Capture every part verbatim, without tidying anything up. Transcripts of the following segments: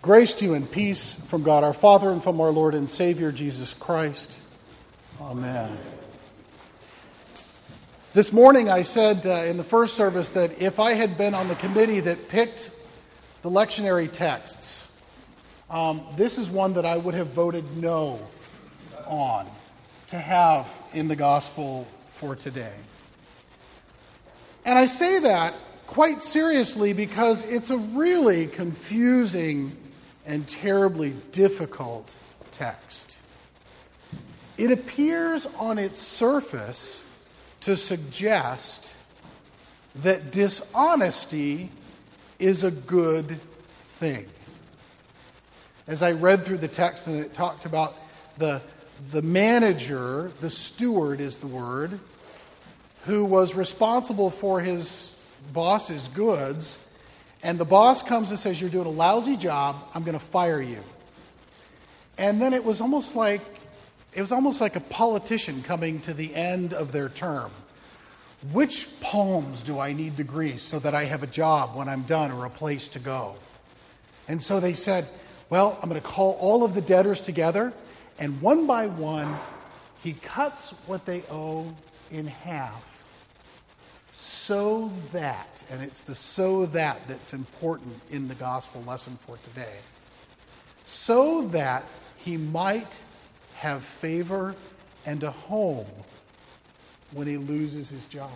Grace to you and peace from God our Father and from our Lord and Savior Jesus Christ. Amen. This morning I said uh, in the first service that if I had been on the committee that picked the lectionary texts, um, this is one that I would have voted no on to have in the gospel for today. And I say that quite seriously because it's a really confusing and terribly difficult text. It appears on its surface to suggest that dishonesty is a good thing. As I read through the text and it talked about the, the manager, the steward is the word, who was responsible for his boss's goods, and the boss comes and says, "You're doing a lousy job, I'm going to fire you." And then it was almost like it was almost like a politician coming to the end of their term. Which palms do I need to grease so that I have a job when I'm done or a place to go? And so they said, well, I'm going to call all of the debtors together, and one by one, he cuts what they owe in half. So that, and it's the so that that's important in the gospel lesson for today, so that he might have favor and a home when he loses his job.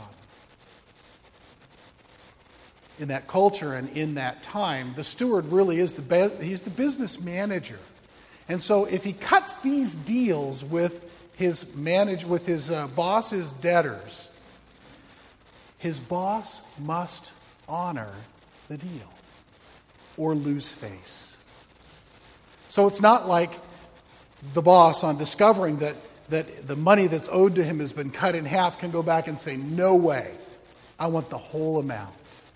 In that culture and in that time, the steward really is the be- he's the business manager. And so if he cuts these deals with his manage with his uh, boss's debtors, his boss must honor the deal or lose face. So it's not like the boss, on discovering that, that the money that's owed to him has been cut in half, can go back and say, "No way, I want the whole amount."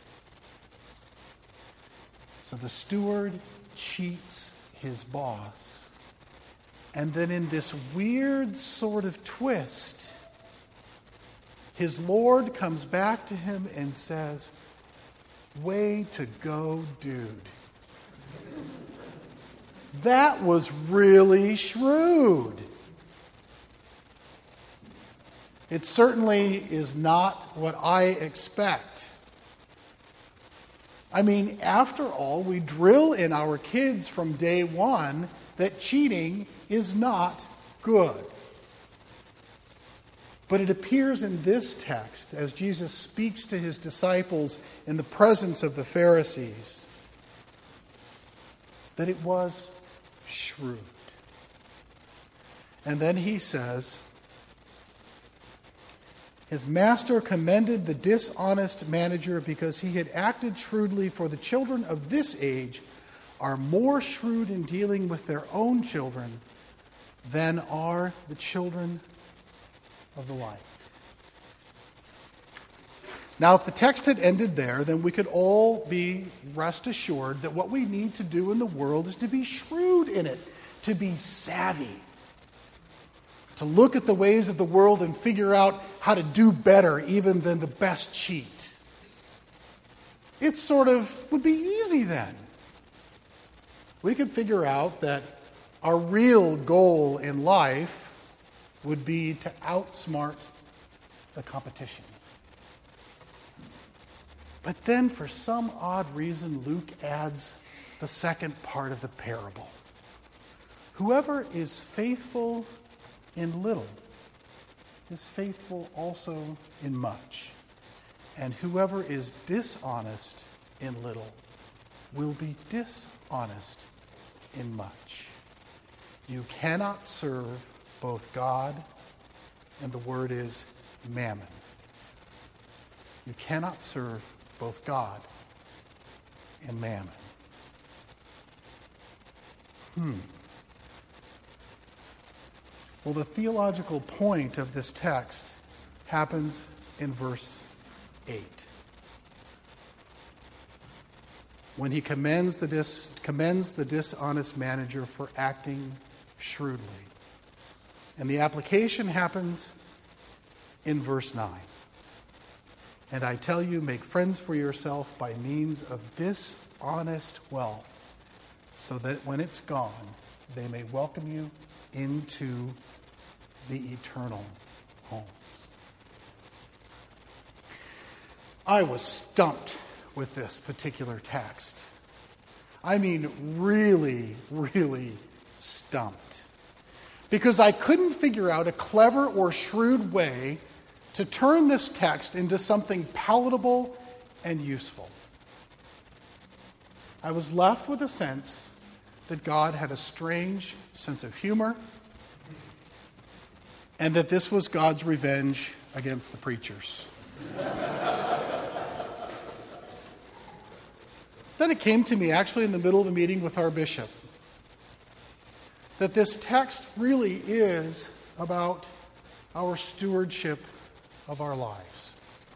So the steward cheats his boss. And then in this weird sort of twist, his Lord comes back to him and says, "Way to go, dude. That was really shrewd." It certainly is not what I expect. I mean, after all, we drill in our kids from day one that cheating is not good. But it appears in this text, as Jesus speaks to his disciples in the presence of the Pharisees, that it was shrewd. And then he says, his master commended the dishonest manager because he had acted shrewdly, for the children of this age are more shrewd in dealing with their own children than are the children of the light. Now, if the text had ended there, then we could all be rest assured that what we need to do in the world is to be shrewd in it, to be savvy, to look at the ways of the world and figure out how to do better even than the best cheat. It sort of would be easy then. We could figure out that our real goal in life would be to outsmart the competition. But then, for some odd reason, Luke adds the second part of the parable. Whoever is faithful in little is faithful also in much. And whoever is dishonest in little will be dishonest in much. You cannot serve both God, and the word is mammon. You cannot serve both God and mammon. Hmm. Well, the theological point of this text happens in verse eight. When he commends the dis, commends the dishonest manager for acting shrewdly. And the application happens in verse nine. And I tell you, make friends for yourself by means of dishonest wealth, so that when it's gone, they may welcome you into the eternal homes. I was stumped with this particular text. I mean, really, really stumped. Because I couldn't figure out a clever or shrewd way to turn this text into something palatable and useful. I was left with a sense that God had a strange sense of humor and that this was God's revenge against the preachers. Then it came to me, actually in the middle of the meeting with our bishop, that this text really is about our stewardship of our lives.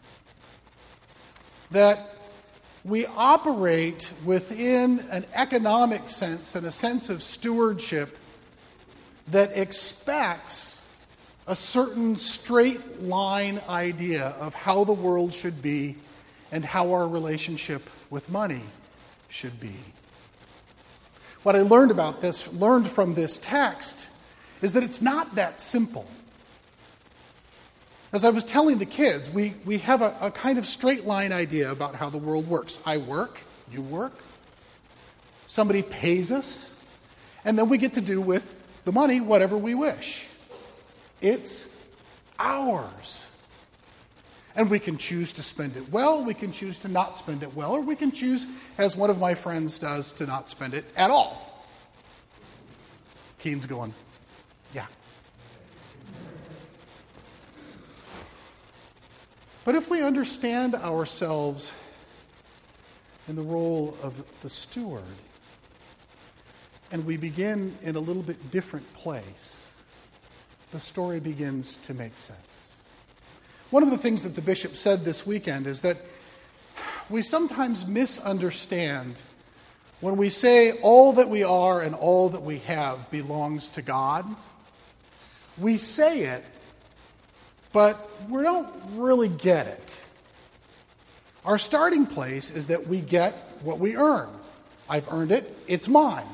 That we operate within an economic sense and a sense of stewardship that expects a certain straight line idea of how the world should be and how our relationship with money should be. What I learned about this, learned from this text, is that it's not that simple. As I was telling the kids, we, we have a, a kind of straight line idea about how the world works. I work, you work, somebody pays us, and then we get to do with the money whatever we wish. It's ours. And we can choose to spend it well, we can choose to not spend it well, or we can choose, as one of my friends does, to not spend it at all. Keen's going, yeah. But if we understand ourselves in the role of the steward, and we begin in a little bit different place, the story begins to make sense. One of the things that the bishop said this weekend is that we sometimes misunderstand when we say all that we are and all that we have belongs to God. We say it, but we don't really get it. Our starting place is that we get what we earn. I've earned it, it's mine.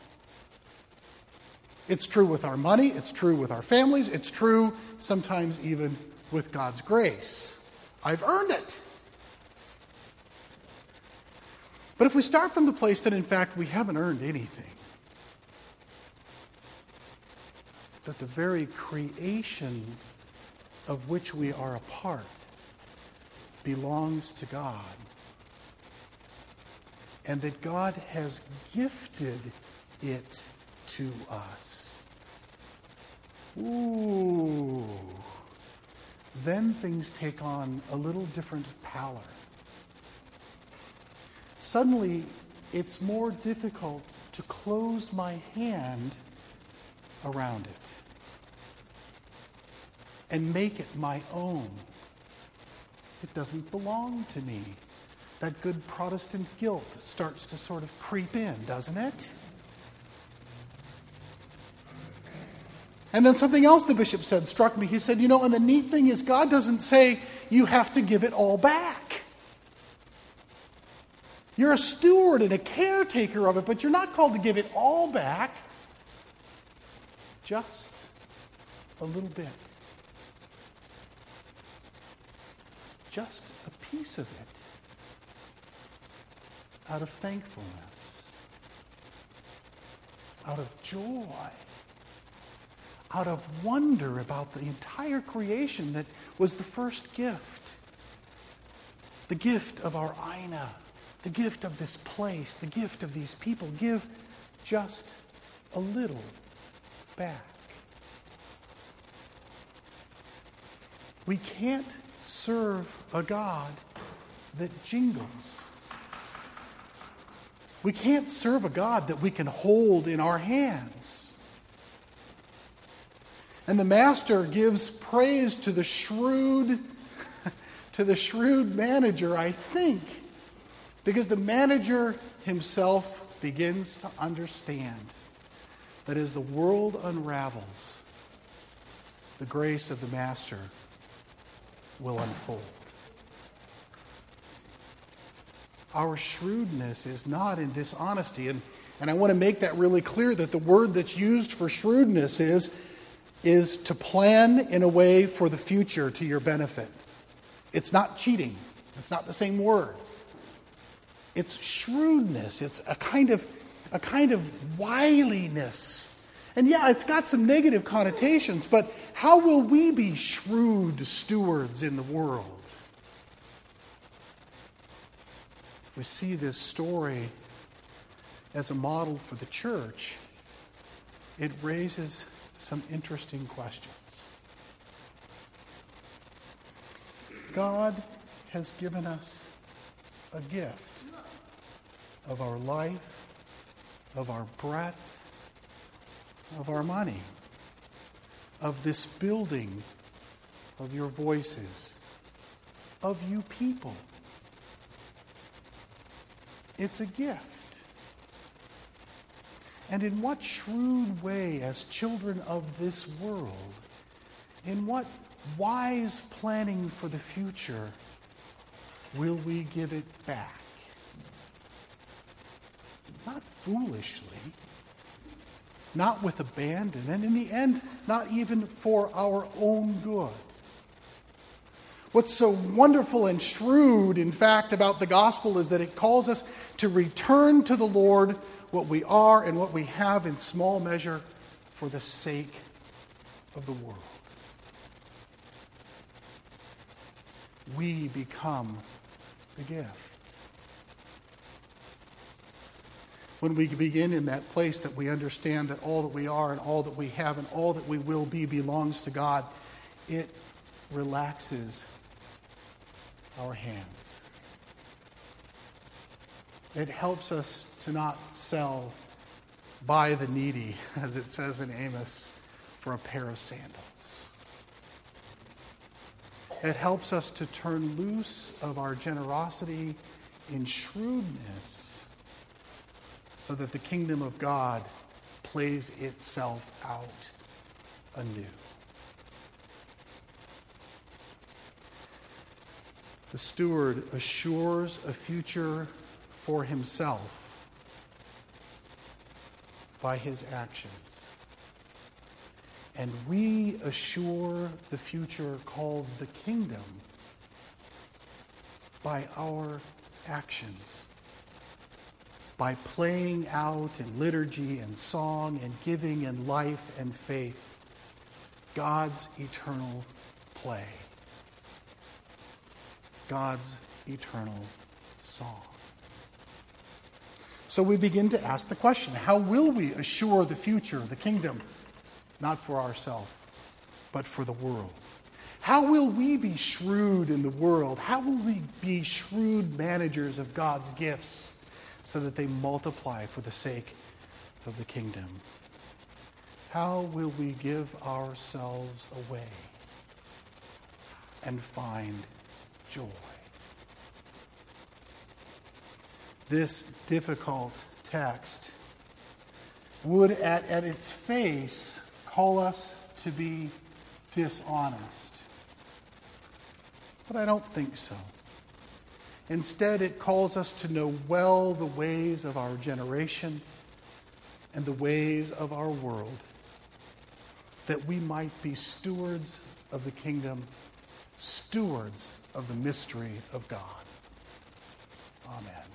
It's true with our money, it's true with our families, it's true sometimes even with God's grace. I've earned it. But if we start from the place that in fact we haven't earned anything, that the very creation of which we are a part belongs to God, and that God has gifted it to us. Ooh. Then things take on a little different pallor. Suddenly, it's more difficult to close my hand around it and make it my own. It doesn't belong to me. That good Protestant guilt starts to sort of creep in, doesn't it? And then something else the bishop said struck me. He said, you know, and the neat thing is God doesn't say you have to give it all back. You're a steward and a caretaker of it, but you're not called to give it all back. Just a little bit. Just a piece of it. Out of thankfulness. Out of joy. Out of wonder about the entire creation that was the first gift. The gift of our Ina. The gift of this place. The gift of these people. Give just a little back. We can't serve a God that jingles. We can't serve a God that we can hold in our hands. And the master gives praise to the shrewd, to the shrewd manager, I think, because the manager himself begins to understand that as the world unravels, the grace of the master will unfold. our shrewdness is not in dishonesty. And, and I want to make that really clear, that the word that's used for shrewdness is, is to plan in a way for the future to your benefit. It's not cheating. It's not the same word. It's shrewdness. It's a kind of, a kind of wiliness. And yeah, it's got some negative connotations, but how will we be shrewd stewards in the world? We see this story as a model for the church. It raises some interesting questions. God has given us a gift of our life, of our breath, of our money, of this building, of your voices, of you people. It's a gift. And in what shrewd way, as children of this world, in what wise planning for the future will we give it back? Not foolishly, not with abandon, and in the end, not even for our own good. What's so wonderful and shrewd, in fact, about the gospel is that it calls us to return to the Lord what we are and what we have in small measure for the sake of the world. We become the gift. When we begin in that place that we understand that all that we are and all that we have and all that we will be belongs to God, it relaxes our hands. It helps us to not sell by the needy, as it says in Amos, for a pair of sandals. It helps us to turn loose of our generosity in shrewdness so that the kingdom of God plays itself out anew. The steward assures a future for himself by his actions. And we assure the future called the kingdom by our actions, by playing out in liturgy and song and giving and life and faith God's eternal play, God's eternal song. So we begin to ask the question, how will we assure the future, the kingdom, not for ourselves, but for the world? How will we be shrewd in the world? How will we be shrewd managers of God's gifts so that they multiply for the sake of the kingdom? How will we give ourselves away and find joy? This difficult text would, at, at its face, call us to be dishonest. But I don't think so. Instead, it calls us to know well the ways of our generation and the ways of our world, that we might be stewards of the kingdom, stewards of the mystery of God. Amen.